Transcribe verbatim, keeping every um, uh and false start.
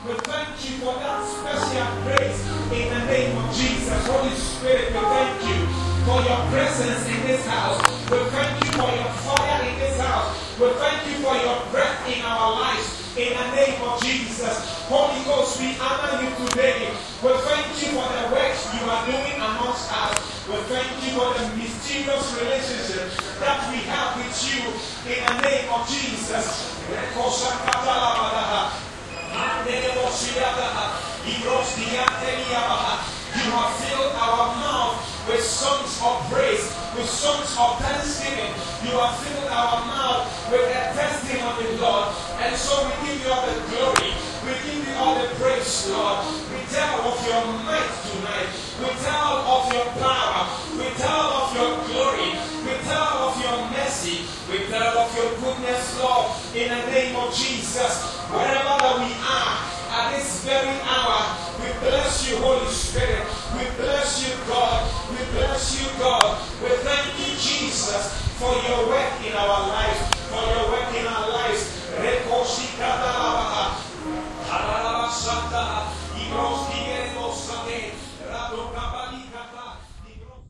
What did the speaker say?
We thank you for that special grace in the name of Jesus. Holy Spirit, we thank you for your presence in this house. We thank you for your fire in this house. We thank you for your breath in our lives. In the name of Jesus. Holy Ghost, we honor you today. We thank you for the work you are doing amongst us. We thank you for the mysterious relationship that we have with you in the name of Jesus. You have filled our mouth with songs of praise, with songs of thanksgiving. You have filled our mouth with a testimony, Lord. And so we give you all the glory. We give you all the praise, Lord. We tell of your might tonight. We tell of your power. We tell of your glory. We tell of your mercy. We tell of your goodness, Lord, in the name of Jesus. Wherever that we are at this very hour, we bless you, Holy Spirit. We bless you, God. We bless you, God. We thank you, Jesus, for your work in our lives.